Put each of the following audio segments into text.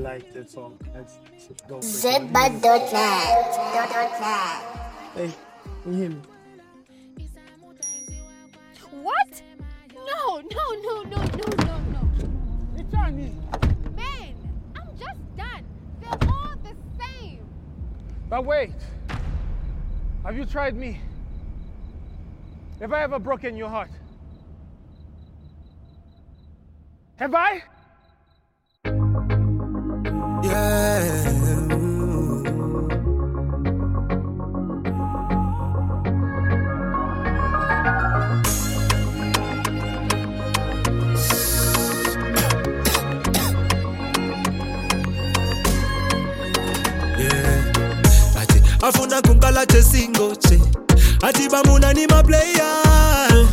like that song. Let's go. Zebba.net. Hey, you hear me? What? No. It's Chinese. Man, I'm just done. They're all the same. But wait. Have you tried me? Have I ever broken your heart? Have I? Yeah. Afuna kungala che single che atiba muna ni ma player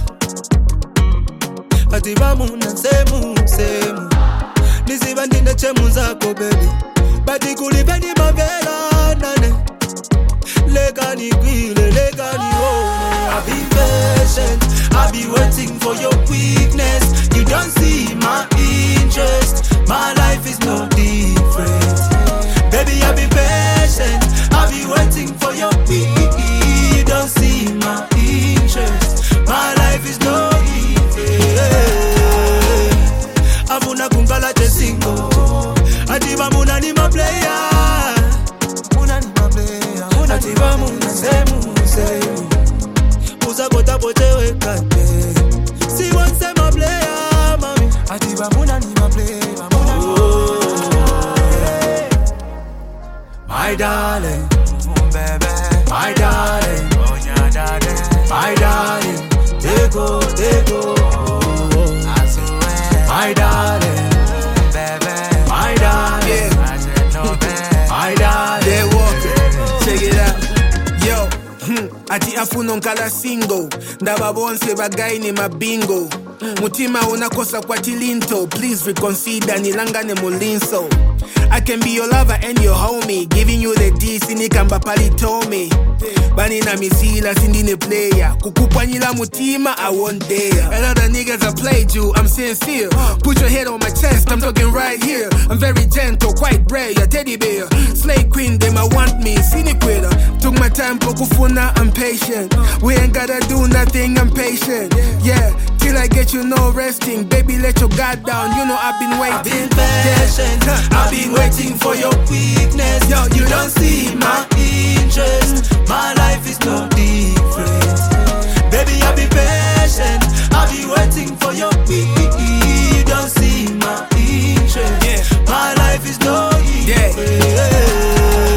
atiba muna semu nisiba ndine che munzako baby bati kulibe ni mavela nane legani gwile legani oh I be patient I be waiting for your weakness you don't see my interest my life is no different baby I be patient I be waiting for your peace. You don't see my interest. My life is no easy. Afuna kungala che single. Atiba muna ni ma player. Muna ni ma player. Atiba muna semu. Musa kota pote wekate. Si one se ma player, mami. Atiba muna ni ma player. My darling, baby, my darling, oh yeah, darling, my darling, they go, I swear, my darling, baby, my darling, I said no, baby, my darling, they walk, check it out, yo, ati afuna nkala single, ndaba bonse bagay ni mabingo, mutima unakosa kwa tilinto, please reconsider nilangane mulinso. I can be your lover and your homie. Giving you the D, sinikamba pali told me. Bani na misila, sindine player. Kukupa nila mutima, I won't dare. A lot of niggas I played you, I'm sincere. Put your head on my chest, I'm talking right here. I'm very gentle, quite rare, your teddy bear. Slay queen, them I want me, siniquita. Took my time, pokufuna, I'm patient. We ain't gotta do nothing, I'm patient. Yeah, till I get you no resting. Baby, let your guard down, you know I've been waiting. I've been patient, I've been waiting for your weakness. Yo, you don't see my interest. My life is no different. Baby, I'll be patient. I'll be waiting for your weakness. You don't see my interest. My life is no different.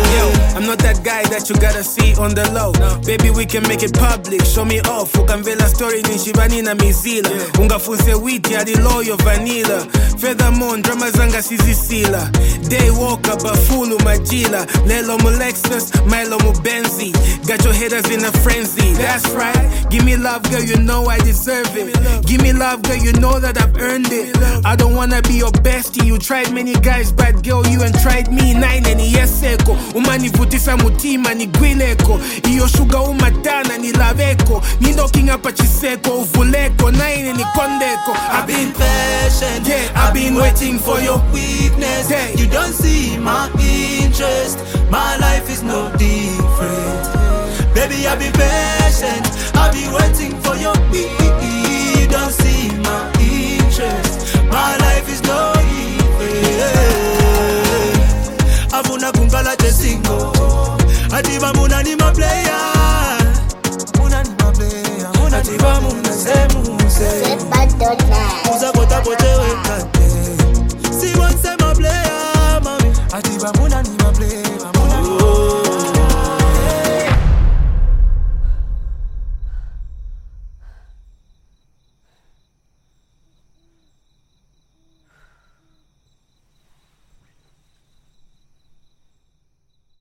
I'm not that guy that you gotta see on the low. Baby, we can make it public. Show me off. Ukamvela story ni shibani na mizila. Ungafunse witi hadi loyo vanilla. Furthermore, drama zanga sizisila. Day walker, bafulu majila. Lelo mu Lexus, Milo mu Benzi. Got your haters in a frenzy. That's right. Give me love, girl, you know I deserve it. Give me love, girl, you know that I've earned it. I don't wanna be your bestie. You tried many guys, but girl, you ain't tried me. Nine and yeseko. Umani vutisa mutima ni gwileko. Iyo sugar umatana ni laveko. Nindo kinga pachiseko uvuleko. Nine ni kondeko. I've been patient, yeah, I've been waiting for your weakness. Hey. You don't see my interest. My life is no different. Baby, I'll be patient. I'll be waiting for your weakness. You don't see my interest. My life is no different. Afuna kungala che single. Atiba muna ni ma player. Muna ni ma player. Atiba muna semu. Zebba.net.